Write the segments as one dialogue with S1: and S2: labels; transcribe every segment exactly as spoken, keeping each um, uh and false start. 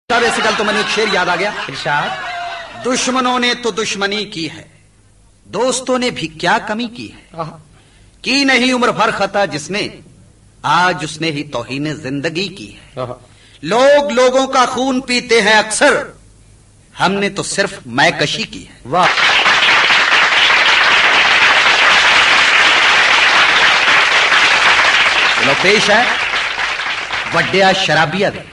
S1: वैसे कल तो मैंने एक शेर याद आ गया।
S2: इरशाद।
S1: दुश्मनों ने तो दुश्मनी की है, दोस्तों ने भी क्या कमी की है, की नहीं उम्र भर खता जिसने, आज उसने ही तौहीन जिंदगी की है। लोग लोगों का खून पीते हैं अक्सर, हमने तो सिर्फ मैकशी की है।
S2: वाह।
S1: चलो पेश है वड्डिया शराबिया दे।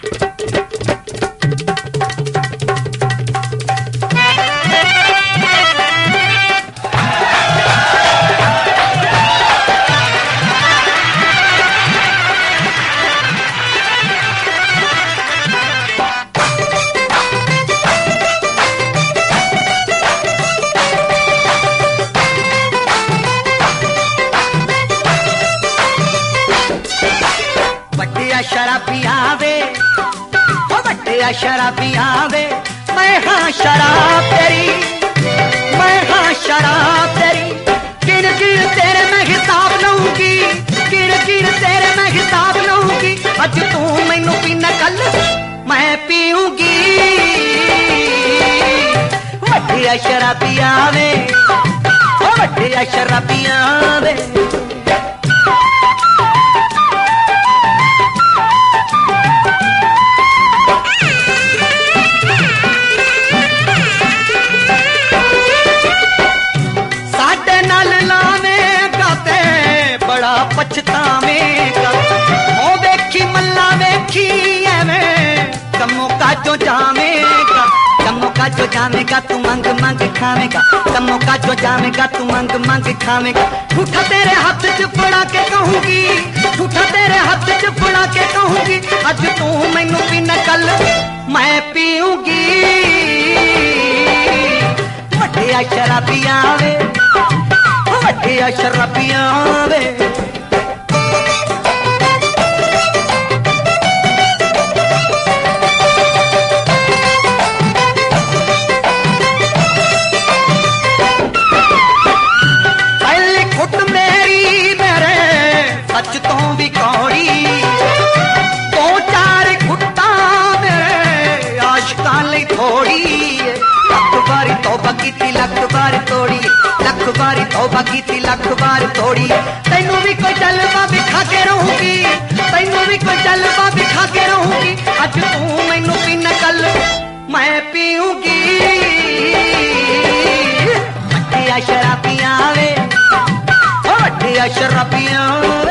S3: शराबिया वे, ओ बड्डिया शराबिया वे, मैं हाँ शराब तेरी, मैं हाँ शराब तेरी, गिन गिन तेरे मैं हिसाब लूंगी, गिन गिन तेरे मैं हिसाब लूंगी, अज तू मैनू पीना कल मैं पीऊंगी। बड्डिया शराबिया वे, ओ बड्डिया शराबिया वे। पछतावेगा ओ वेखी मल्ला वेखी एवें कमों का जो जावेगा, कमों का जो जावेगा तू मंग मंग खावेगा, कमों का जो जावेगा तू मंग मंग खावेगा। झूठा तेरे हाथ च फड़ा के कहूंगी, झूठा तेरे हाथ च फड़ा के कहूंगी, अज तू मैनू पीना कल मैं पीऊंगी। वड्डिया शराबिया वे, वड्डिया शराबिया वे। सच तो भी कौड़ी दो चार घुट्टा मेरे आशिकां लई थोड़ी, लख बारी तौबा कीती लख बार तोड़ी, लख बारी तौबा कीती लख बार तोड़ी। तैनू भी कोई जलवा बिखा के रहूंगी, तैनू भी कोई जलवा बिखा के रहूंगी, अज तू मैनू पीना कल मैं पीऊंगी। वड्डिया शराबिया वे, ओ वड्डिया शराबिया वे।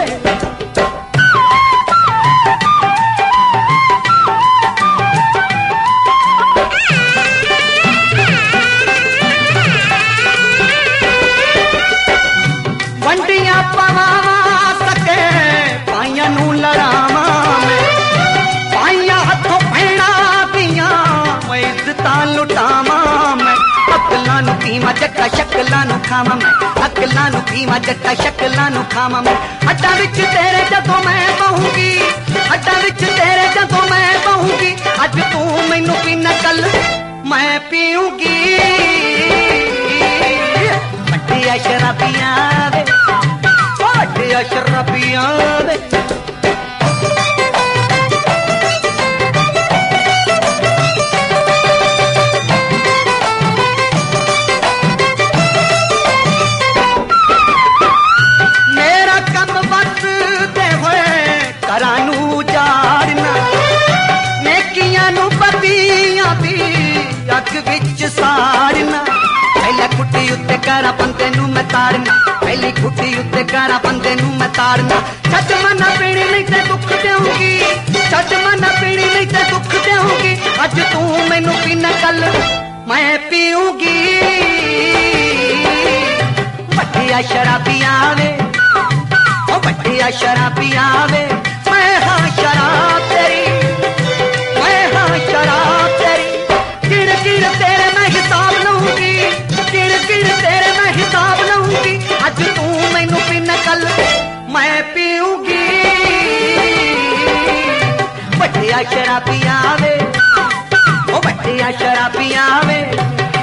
S3: वंडियां पवावा सके पाइयां नू लड़ावा मैं, पाइयां हथों भैणा दियां मैं इज्जतां लुटावा मैं। अकलां नू पीवा जट्टा शक्लां नू खावा मैं, अकलां नू पीवा जट्टा शक्लां नू खावा मैं। अड्डा विच तेरे जदों मैं बहूंगी, अड्डा विच तेरे जदों मैं बहूंगी, अज तू मैनू पीना कल मैं पीऊंगी। वड्डिया शराबिया वे, वड्डिया शराबिया वे। मेरा कम वक्त दे होए घरां नू जाड़ना, नेकियां नू बदियां दी अग विच साड़ना। पहले खुट्टी उत्ते करा बंदे नू मैं ताड़ना, पहली खुट्टी उत्ते करा बंदे नू मैं ताड़ना। छट मना पीनी नहीं ते दुख देऊंगी, छट मना पीनी नहीं ते दुख देऊंगी, अज तू मैनू पीना कल मैं पीऊंगी। वड्डिया शराबिया वे, ओ वड्डिया शराबिया वे, मैं हाँ शराब तेरी, मैं हाँ शराब तेरी, गिर गिर तेरे मैं हिसाब लूंगी, गिर गिर तेरे मैं हिसाब लूंगी, अज तू मैनू पीना कल मैं पीऊंगी। वड्डिया शराबिया वे, ओ वड्डिया शराबिया वे।